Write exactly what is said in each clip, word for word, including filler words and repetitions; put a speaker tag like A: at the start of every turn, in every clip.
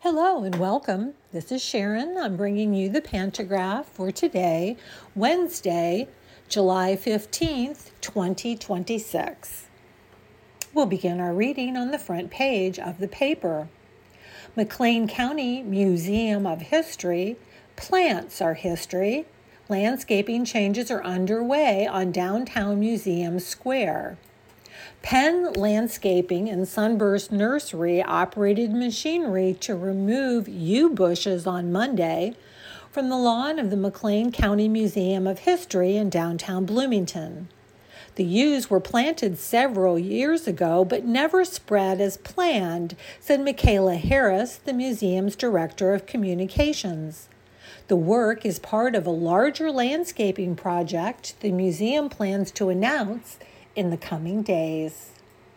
A: Hello and welcome. This is Sharon. I'm bringing you the pantograph for today, Wednesday, July fifteenth, twenty twenty-six. We'll begin our reading on the front page of the paper. McLean County Museum of History. Plants are history. Landscaping changes are underway on downtown Museum Square. Penn Landscaping and Sunburst Nursery operated machinery to remove yew bushes on Monday from the lawn of the McLean County Museum of History in downtown Bloomington. The yews were planted several years ago but never spread as planned, said Michaela Harris, the museum's director of communications. The work is part of a larger landscaping project the museum plans to announce in the coming days.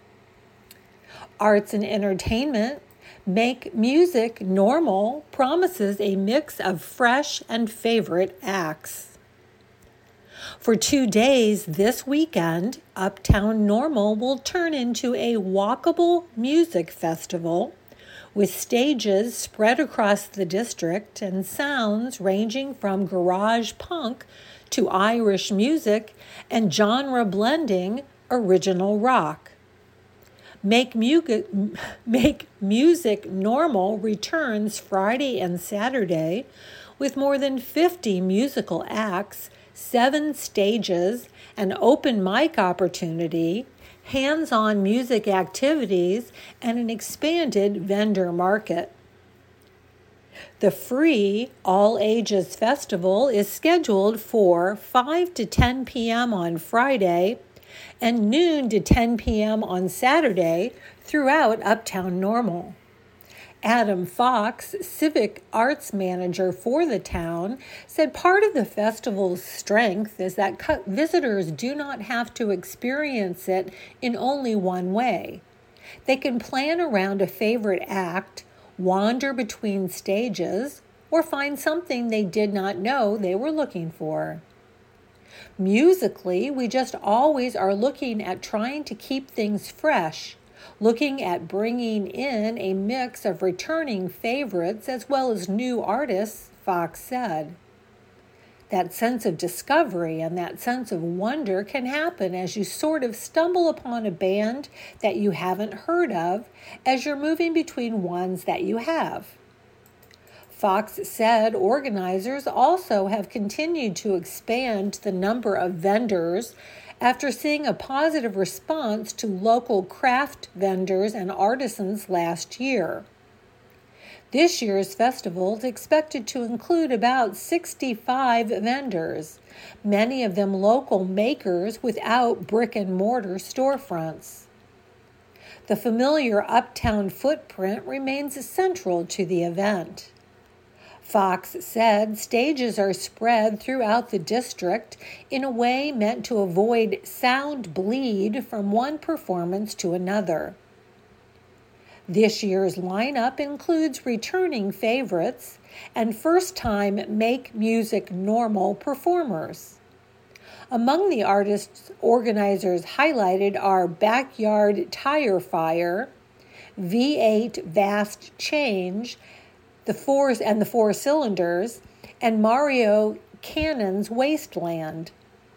A: Arts and entertainment. Make Music Normal promises a mix of fresh and favorite acts. For two days this weekend, Uptown Normal will turn into a walkable music festival with stages spread across the district and sounds ranging from garage punk to Irish music and genre-blending original rock. Make Music, Make Music Normal returns Friday and Saturday with more than fifty musical acts, seven stages, an open mic opportunity, hands-on music activities, and an expanded vendor market. The free all-ages festival is scheduled for five to ten p.m. on Friday and noon to ten p.m. on Saturday throughout Uptown Normal. Adam Fox, civic arts manager for the town, said part of the festival's strength is that visitors do not have to experience it in only one way. They can plan around a favorite act, wander between stages, or find something they did not know they were looking for. Musically, we just always are looking at trying to keep things fresh, looking at bringing in a mix of returning favorites as well as new artists, Fox said. That sense of discovery and that sense of wonder can happen as you sort of stumble upon a band that you haven't heard of as you're moving between ones that you have. Fox said organizers also have continued to expand the number of vendors after seeing a positive response to local craft vendors and artisans last year. This year's festival is expected to include about sixty-five vendors, many of them local makers without brick-and-mortar storefronts. The familiar uptown footprint remains central to the event. Fox said stages are spread throughout the district in a way meant to avoid sound bleed from one performance to another. This year's lineup includes returning favorites and first-time Make Music Normal performers. Among the artists organizers highlighted are Backyard Tire Fire, V eight Vast Change, the four and the Four Cylinders, and Mario Cannon's Wasteland.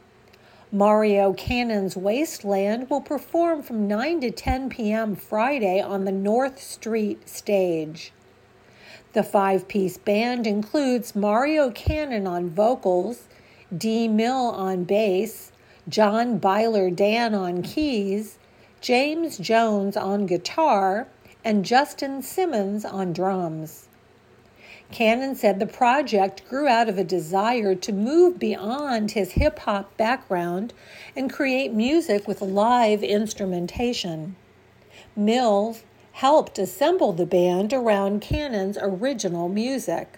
A: Mario Cannon's Wasteland will perform from nine to ten p.m. Friday on the North Street stage. The five-piece band includes Mario Cannon on vocals, Dee Mill on bass, John Byler Dan on keys, James Jones on guitar, and Justin Simmons on drums. Cannon said the project grew out of a desire to move beyond his hip-hop background and create music with live instrumentation. Mills helped assemble the band around Cannon's original music.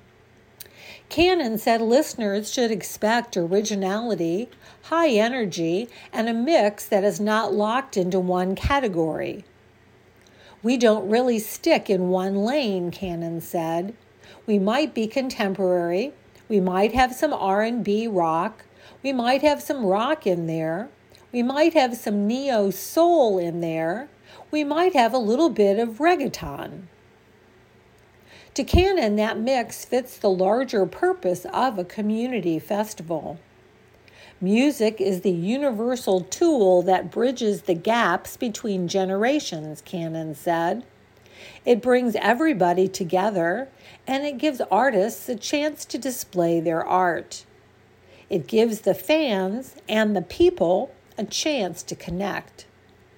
A: Cannon said listeners should expect originality, high energy, and a mix that is not locked into one category. We don't really stick in one lane, Cannon said. We might be contemporary, we might have some R and B rock, we might have some rock in there, we might have some neo-soul in there, we might have a little bit of reggaeton. To Cannon, that mix fits the larger purpose of a community festival. Music is the universal tool that bridges the gaps between generations, Cannon said. It brings everybody together, and it gives artists a chance to display their art. It gives the fans and the people a chance to connect.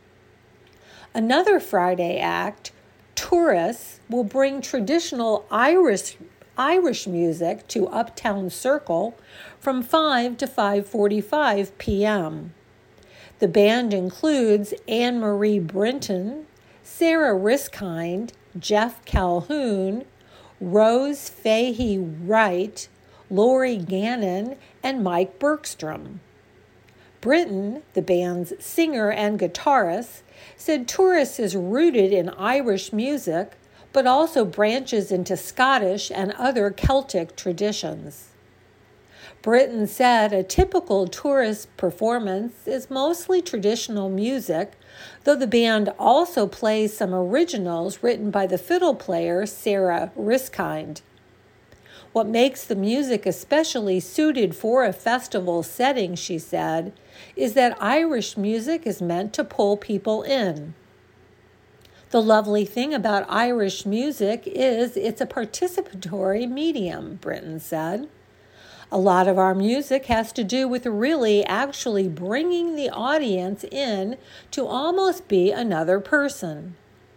A: Another Friday act, Tourists, will bring traditional Irish Irish music to Uptown Circle from five to five forty-five p.m. The band includes Anne-Marie Brinton, Sarah Riskind, Jeff Calhoun, Rose Fahey Wright, Lori Gannon, and Mike Bergstrom. Brinton, the band's singer and guitarist, said Tourists is rooted in Irish music, but also branches into Scottish and other Celtic traditions. Brinton said a typical Tourist performance is mostly traditional music, though the band also plays some originals written by the fiddle player Sarah Riskind. What makes the music especially suited for a festival setting, she said, is that Irish music is meant to pull people in. The lovely thing about Irish music is it's a participatory medium, Brinton said. A lot of our music has to do with really actually bringing the audience in to almost be another person.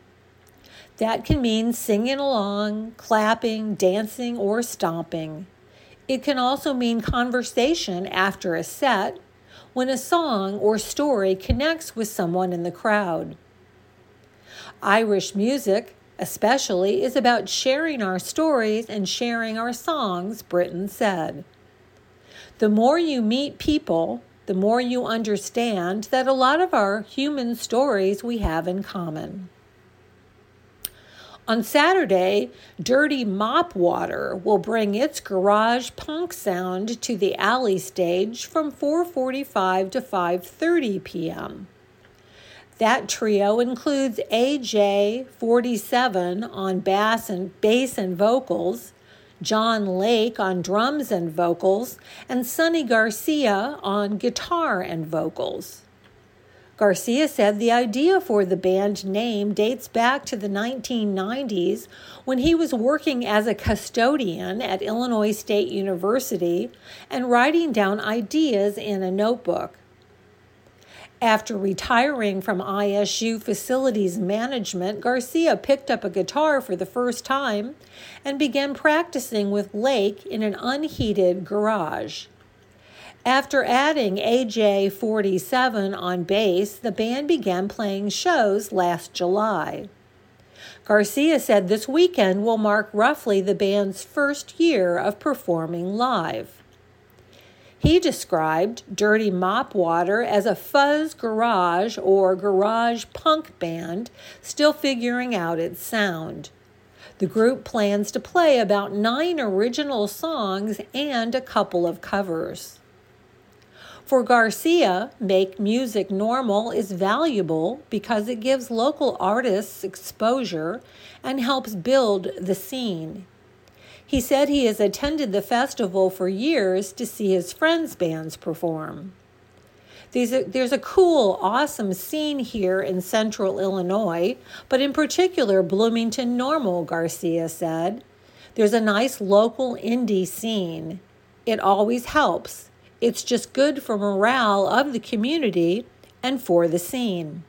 A: That can mean singing along, clapping, dancing, or stomping. It can also mean conversation after a set when a song or story connects with someone in the crowd. Irish music, especially, is about sharing our stories and sharing our songs, Brinton said. The more you meet people, the more you understand that a lot of our human stories we have in common. On Saturday, Dirty Mop Water will bring its garage punk sound to the alley stage from four forty-five to five thirty p.m. That trio includes A J forty-seven on bass and bass and vocals, John Lake on drums and vocals, and Sonny Garcia on guitar and vocals. Garcia said the idea for the band name dates back to the nineteen nineties when he was working as a custodian at Illinois State University and writing down ideas in a notebook. After retiring from I S U facilities management, Garcia picked up a guitar for the first time and began practicing with Lake in an unheated garage. After adding A J forty-seven on bass, the band began playing shows last July. Garcia said this weekend will mark roughly the band's first year of performing live. He described Dirty Mop Water as a fuzz garage or garage punk band still figuring out its sound. The group plans to play about nine original songs and a couple of covers. For Garcia, Make Music Normal is valuable because it gives local artists exposure and helps build the scene. He said he has attended the festival for years to see his friends' bands perform. There's a, there's a cool, awesome scene here in central Illinois, but in particular Bloomington Normal, Garcia said. There's a nice local indie scene. It always helps. It's just good for morale of the community and for the scene.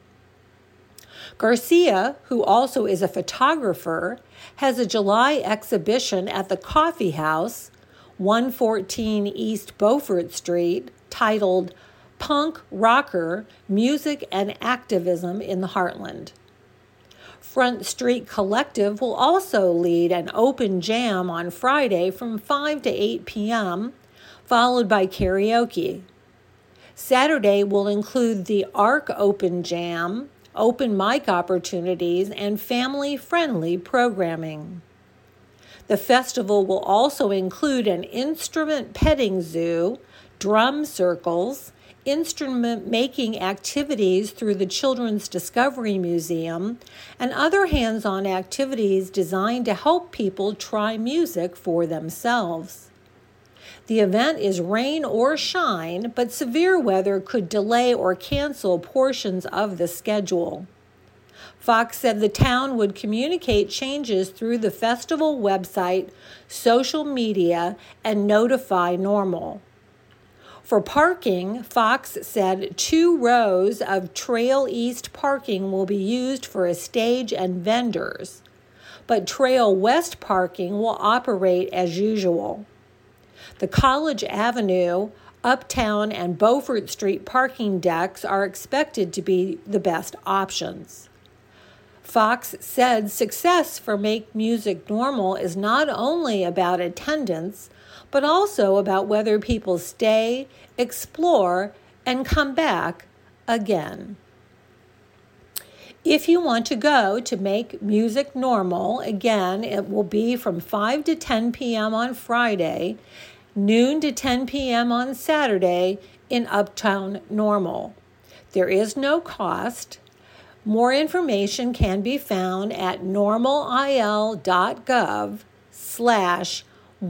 A: Garcia, who also is a photographer, has a July exhibition at the Coffee House, one fourteen East Beaufort Street, titled Punk Rocker, Music and Activism in the Heartland. Front Street Collective will also lead an open jam on Friday from five to eight p.m., followed by karaoke. Saturday will include the Arc Open Jam, open mic opportunities, and family-friendly programming. The festival will also include an instrument petting zoo, drum circles, instrument-making activities through the Children's Discovery Museum, and other hands-on activities designed to help people try music for themselves. The event is rain or shine, but severe weather could delay or cancel portions of the schedule. Fox said the town would communicate changes through the festival website, social media, and notify Normal. For parking, Fox said two rows of Trail East parking will be used for a stage and vendors, but Trail West parking will operate as usual. The College Avenue, Uptown, and Beaufort Street parking decks are expected to be the best options. Fox said success for Make Music Normal is not only about attendance, but also about whether people stay, explore, and come back again. If you want to go to Make Music Normal, again, it will be from five to ten p.m. on Friday, noon to ten p.m. on Saturday in Uptown Normal. There is no cost. More information can be found at normalil.gov slash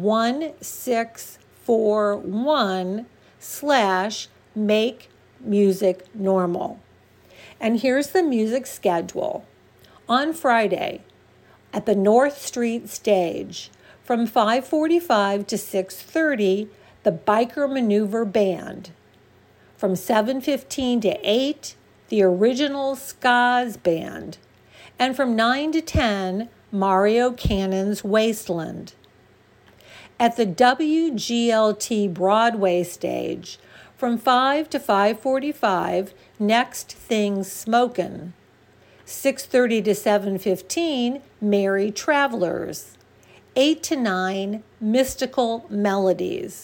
A: 1641 slash make music normal. And here's the music schedule. On Friday, at the North Street Stage, from five forty-five to six thirty, the Biker Maneuver Band. From seven fifteen to eight, the Original Skaz Band. And from nine to ten, Mario Cannon's Wasteland. At the W G L T Broadway stage, from five to five forty-five, Next Thing Smokin'. six thirty to seven fifteen, Merry Travelers. eight to nine, Mystical Melodies.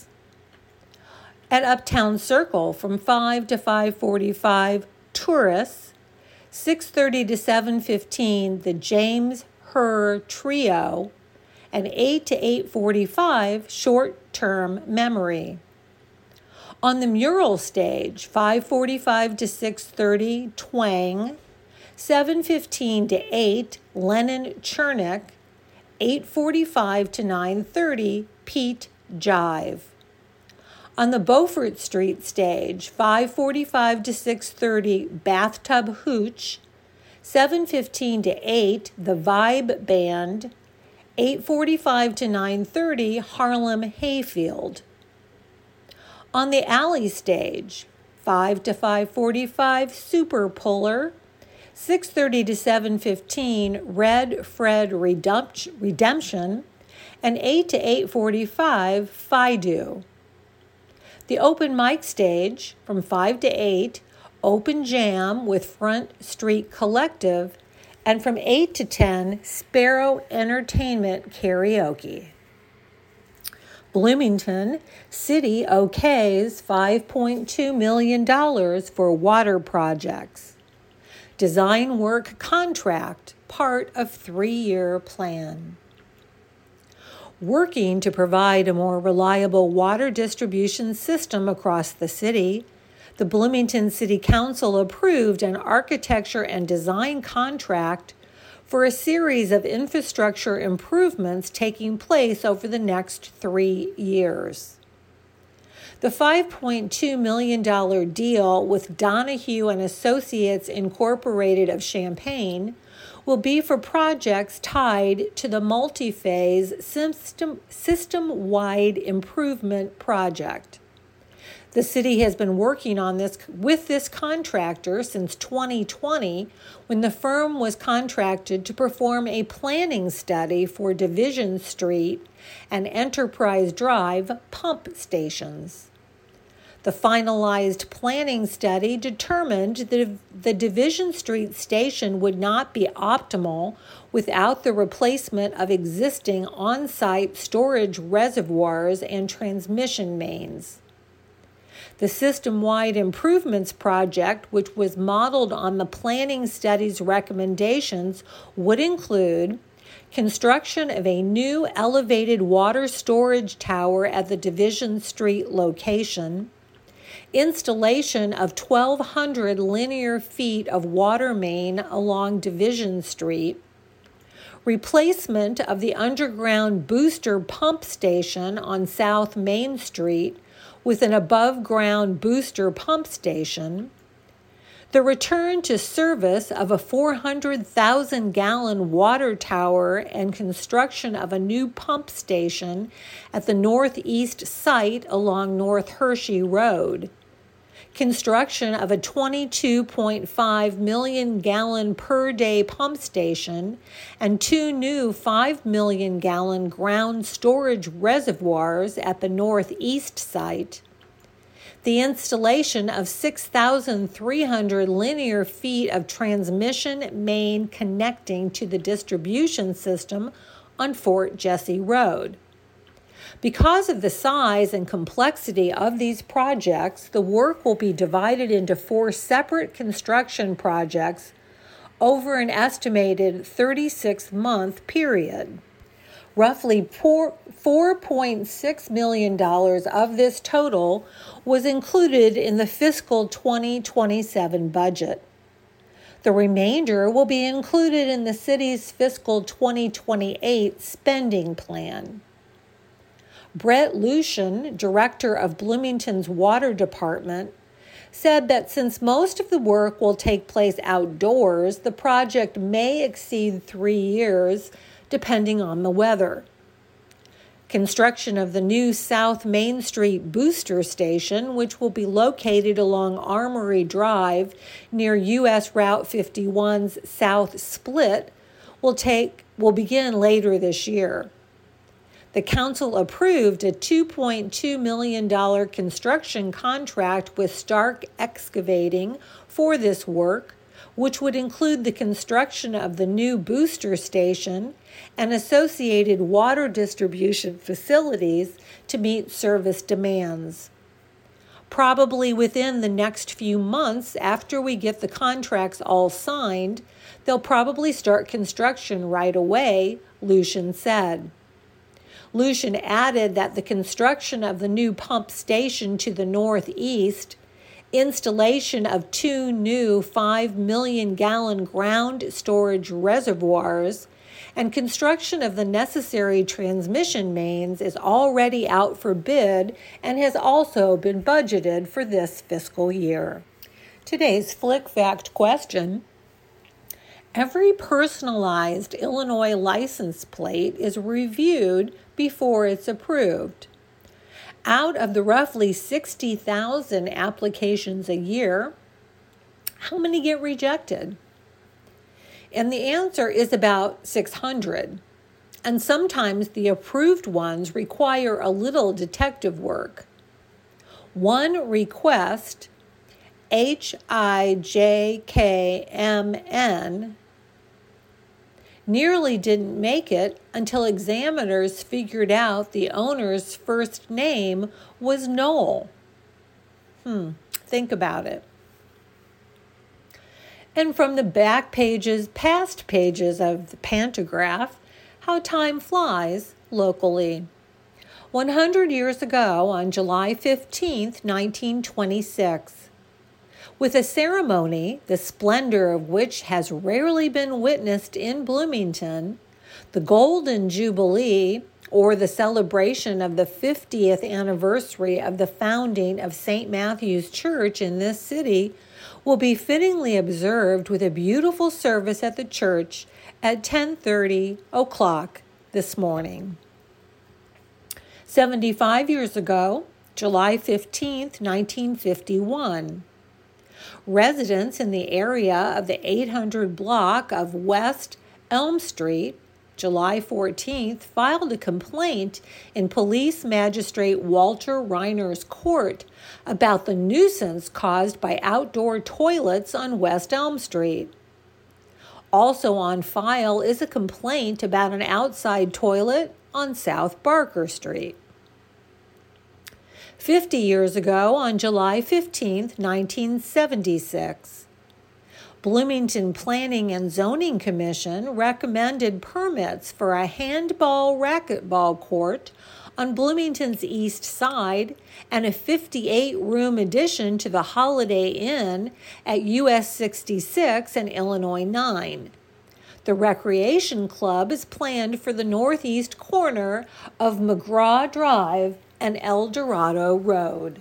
A: At Uptown Circle, from five to five forty-five, Tourists. six thirty to seven fifteen, the James Herr Trio. And eight to eight forty-five, Short-Term Memory. On the Mural stage, five forty-five to six thirty, Twang. seven fifteen to eight, Lennon Chernick. eight forty-five to nine thirty, Pete Jive. On the Beaufort Street stage, five forty-five to six thirty, Bathtub Hooch. seven fifteen to eight, The Vibe Band. eight forty-five to nine thirty, Harlem Hayfield. On the Alley stage, five to five forty-five, Super Puller. six thirty to seven fifteen, Red Fred Redemption. And eight to eight forty-five, Fido. The open mic stage, from five to eight, Open Jam with Front Street Collective. And from eight to ten, Sparrow Entertainment Karaoke. Bloomington City okays five point two million dollars for water projects. Design work contract, part of three-year plan. Working to provide a more reliable water distribution system across the city, the Bloomington City Council approved an architecture and design contract for a series of infrastructure improvements taking place over the next three years. The five point two million dollars deal with Donahue and Associates Incorporated of Champaign will be for projects tied to the multi-phase system, system-wide improvement project. The city has been working on this with this contractor since twenty twenty, when the firm was contracted to perform a planning study for Division Street and Enterprise Drive pump stations. The finalized planning study determined that the Division Street station would not be optimal without the replacement of existing on-site storage reservoirs and transmission mains. The system-wide improvements project, which was modeled on the planning study's recommendations, would include construction of a new elevated water storage tower at the Division Street location, installation of twelve hundred linear feet of water main along Division Street, replacement of the underground booster pump station on South Main Street with an above-ground booster pump station, the return to service of a four hundred thousand gallon water tower and construction of a new pump station at the northeast site along North Hershey Road, construction of a twenty-two point five million gallon per day pump station and two new five million gallon ground storage reservoirs at the northeast site, the installation of six thousand three hundred linear feet of transmission main connecting to the distribution system on Fort Jesse Road. Because of the size and complexity of these projects, the work will be divided into four separate construction projects over an estimated thirty-six month period. Roughly four point six million dollars of this total was included in the fiscal twenty twenty-seven budget. The remainder will be included in the city's fiscal twenty twenty-eight spending plan. Brett Lucian, director of Bloomington's Water Department, said that since most of the work will take place outdoors, the project may exceed three years, depending on the weather. Construction of the new South Main Street booster station, which will be located along Armory Drive near U S Route fifty-one's South Split, will take will begin later this year. The council approved a two point two million dollars construction contract with Stark Excavating for this work, which would include the construction of the new booster station and associated water distribution facilities to meet service demands. Probably within the next few months after we get the contracts all signed, they'll probably start construction right away, Lucian said. Lucian added that the construction of the new pump station to the northeast, installation of two new five million gallon ground storage reservoirs, and construction of the necessary transmission mains is already out for bid and has also been budgeted for this fiscal year. Today's Flick Fact question: every personalized Illinois license plate is reviewed before it's approved. Out of the roughly sixty thousand applications a year, how many get rejected? And the answer is about six hundred. And sometimes the approved ones require a little detective work. One request, H I J K M N, nearly didn't make it until examiners figured out the owner's first name was Noel. Hmm, think about it. And from the back pages, past pages of the pantograph, how time flies locally. one hundred years ago, on July fifteenth, nineteen twenty-six, with a ceremony, the splendor of which has rarely been witnessed in Bloomington, the Golden Jubilee, or the celebration of the fiftieth anniversary of the founding of Saint Matthew's Church in this city, will be fittingly observed with a beautiful service at the church at ten thirty o'clock this morning. seventy-five years ago, July fifteenth, nineteen fifty-one, residents in the area of the eight hundred block of West Elm Street, July fourteenth, filed a complaint in Police Magistrate Walter Reiner's court about the nuisance caused by outdoor toilets on West Elm Street. Also on file is a complaint about an outside toilet on South Barker Street. Fifty years ago, on July fifteenth, nineteen seventy-six, Bloomington Planning and Zoning Commission recommended permits for a handball racquetball court on Bloomington's east side and a fifty-eight room addition to the Holiday Inn at U S sixty-six and Illinois nine. The recreation club is planned for the northeast corner of McGraw Drive and El Dorado Road.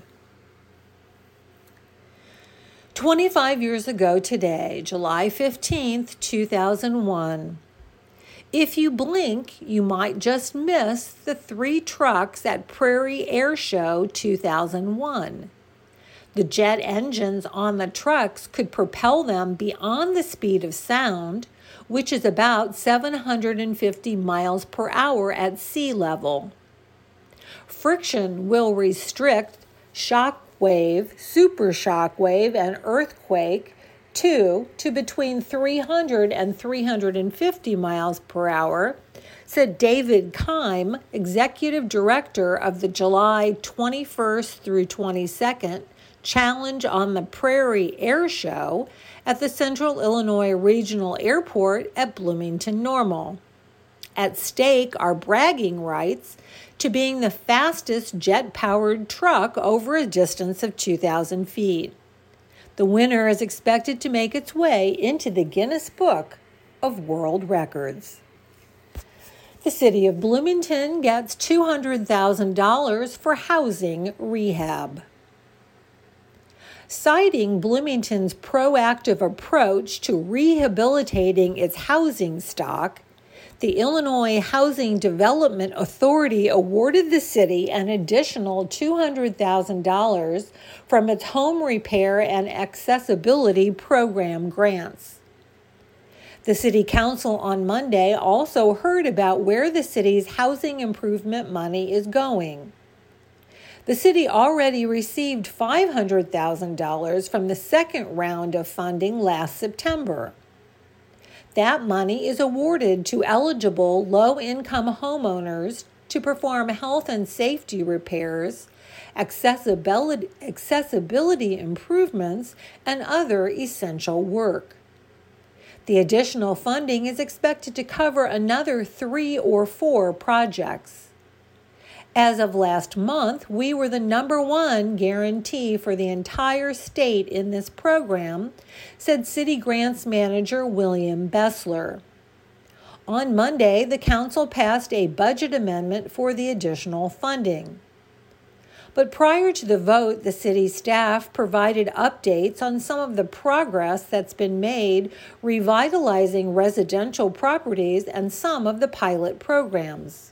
A: twenty-five years ago today, July fifteenth, two thousand one, if you blink, you might just miss the three trucks at Prairie Air Show two thousand one. The jet engines on the trucks could propel them beyond the speed of sound, which is about seven hundred fifty miles per hour at sea level. Friction will restrict shock wave, super shock wave, and earthquake two to between three hundred and three hundred fifty miles per hour, said David Keim, executive director of the July twenty-first through twenty-second Challenge on the Prairie Air Show at the Central Illinois Regional Airport at Bloomington Normal. At stake are bragging rights to being the fastest jet-powered truck over a distance of two thousand feet. The winner is expected to make its way into the Guinness Book of World Records. The city of Bloomington gets two hundred thousand dollars for housing rehab. Citing Bloomington's proactive approach to rehabilitating its housing stock, the Illinois Housing Development Authority awarded the city an additional two hundred thousand dollars from its Home Repair and Accessibility Program grants. The City Council on Monday also heard about where the city's housing improvement money is going. The city already received five hundred thousand dollars from the second round of funding last September. That money is awarded to eligible low-income homeowners to perform health and safety repairs, accessibility, accessibility improvements, and other essential work. The additional funding is expected to cover another three or four projects. As of last month, we were the number one guarantee for the entire state in this program, said City Grants Manager William Bessler. On Monday, the council passed a budget amendment for the additional funding. But prior to the vote, the city staff provided updates on some of the progress that's been made revitalizing residential properties and some of the pilot programs.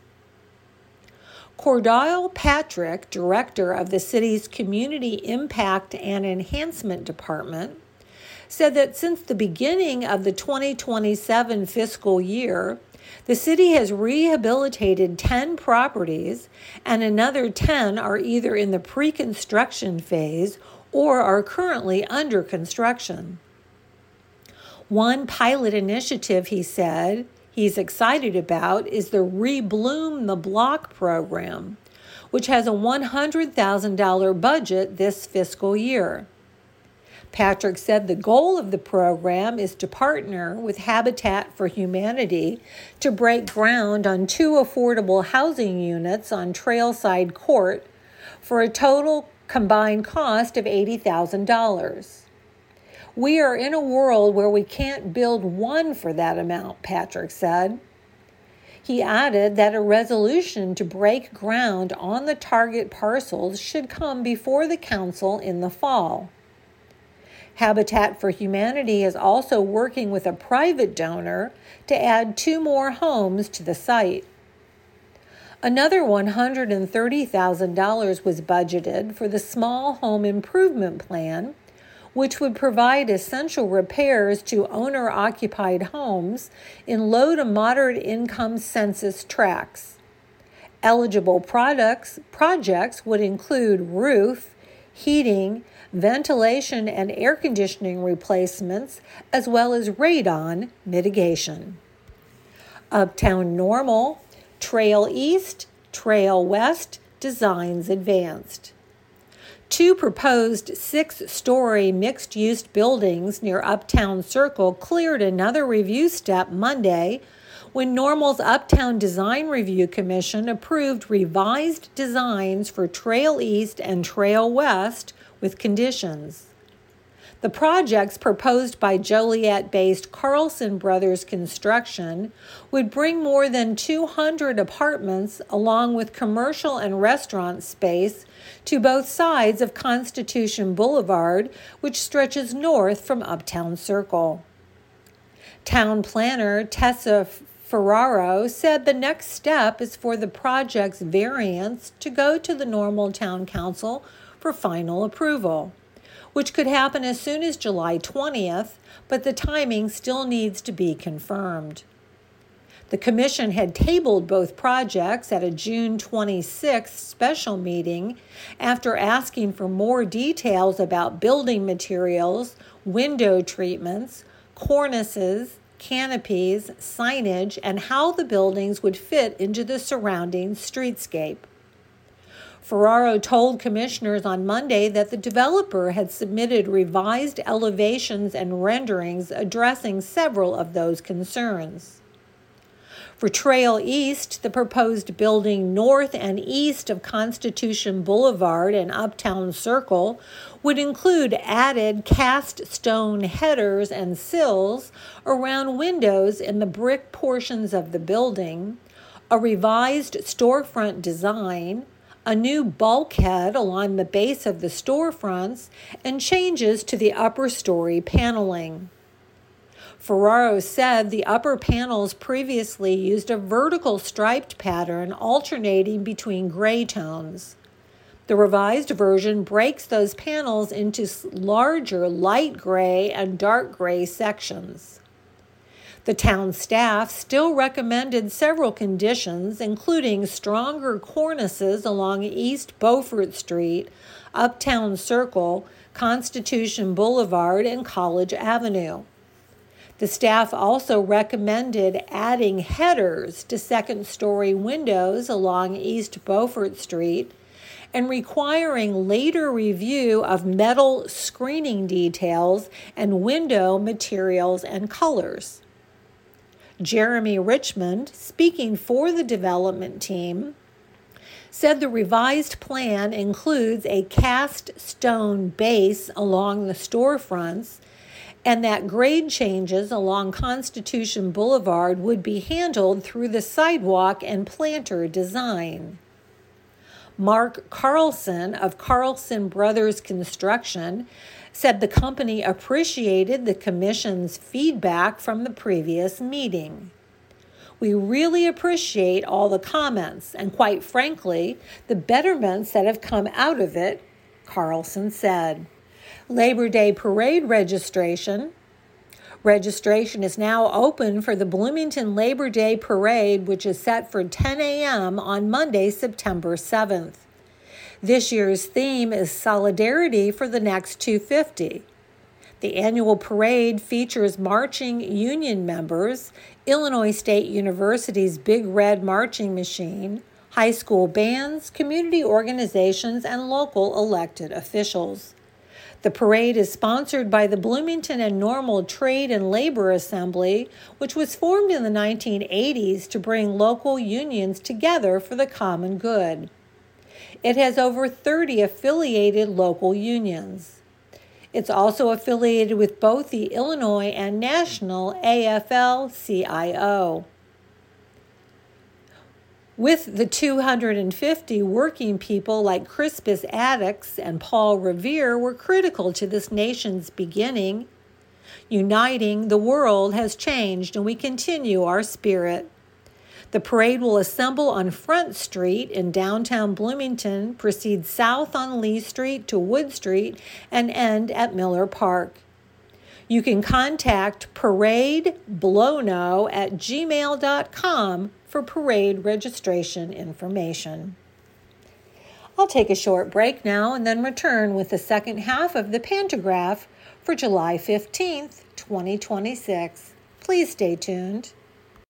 A: Cordell Patrick, director of the city's Community Impact and Enhancement Department, said that since the beginning of the twenty twenty-seven fiscal year, the city has rehabilitated ten properties and another ten are either in the pre-construction phase or are currently under construction. One pilot initiative, he said, he's excited about is the Rebloom the Block program, which has a one hundred thousand dollars budget this fiscal year. Patrick said the goal of the program is to partner with Habitat for Humanity to break ground on two affordable housing units on Trailside Court for a total combined cost of eighty thousand dollars. We are in a world where we can't build one for that amount, Patrick said. He added that a resolution to break ground on the target parcels should come before the council in the fall. Habitat for Humanity is also working with a private donor to add two more homes to the site. Another one hundred thirty thousand dollars was budgeted for the Small Home Improvement Plan, which would provide essential repairs to owner-occupied homes in low to moderate income census tracts. Eligible products, projects would include roof, heating, ventilation, and air conditioning replacements, as well as radon mitigation. Uptown Normal, Trail East, Trail West, designs advanced. Two proposed six-story mixed-use buildings near Uptown Circle cleared another review step Monday when Normal's Uptown Design Review Commission approved revised designs for Trail East and Trail West with conditions. The projects proposed by Joliet-based Carlson Brothers Construction would bring more than two hundred apartments along with commercial and restaurant space to both sides of Constitution Boulevard, which stretches north from Uptown Circle. Town planner Tessa Ferraro said the next step is for the project's variance to go to the Normal Town Council for final approval, which could happen as soon as July twentieth, but the timing still needs to be confirmed. The commission had tabled both projects at a June twenty-sixth special meeting after asking for more details about building materials, window treatments, cornices, canopies, signage, and how the buildings would fit into the surrounding streetscape. Ferraro told commissioners on Monday that the developer had submitted revised elevations and renderings addressing several of those concerns. For Trail East, the proposed building north and east of Constitution Boulevard and Uptown Circle would include added cast stone headers and sills around windows in the brick portions of the building, a revised storefront design, a new bulkhead along the base of the storefronts, and changes to the upper story paneling. Ferraro said the upper panels previously used a vertical striped pattern alternating between gray tones. The revised version breaks those panels into larger light gray and dark gray sections. The town staff still recommended several conditions, including stronger cornices along East Beaufort Street, Uptown Circle, Constitution Boulevard, and College Avenue. The staff also recommended adding headers to second-story windows along East Beaufort Street and requiring later review of metal screening details and window materials and colors. Jeremy Richmond, speaking for the development team, said the revised plan includes a cast stone base along the storefronts and that grade changes along Constitution Boulevard would be handled through the sidewalk and planter design. Mark Carlson of Carlson Brothers Construction said the company appreciated the commission's feedback from the previous meeting. We really appreciate all the comments and, quite frankly, the betterments that have come out of it, Carlson said. Labor Day parade registration. Registration is now open for the Bloomington Labor Day Parade, which is set for ten a.m. on Monday, September seventh. This year's theme is Solidarity for the Next two fifty. The annual parade features marching union members, Illinois State University's Big Red Marching Machine, high school bands, community organizations, and local elected officials. The parade is sponsored by the Bloomington and Normal Trade and Labor Assembly, which was formed in the nineteen eighties to bring local unions together for the common good. It has over thirty affiliated local unions. It's also affiliated with both the Illinois and national A F L C I O. With the two hundred fifty working people like Crispus Attucks and Paul Revere were critical to this nation's beginning. Uniting, the world has changed and we continue our spirit. The parade will assemble on Front Street in downtown Bloomington, proceed south on Lee Street to Wood Street, and end at Miller Park. You can contact paradeblono at gmail dot com for parade registration information. I'll take a short break now and then return with the second half of the Pantograph for July fifteenth, twenty twenty-six. Please stay tuned.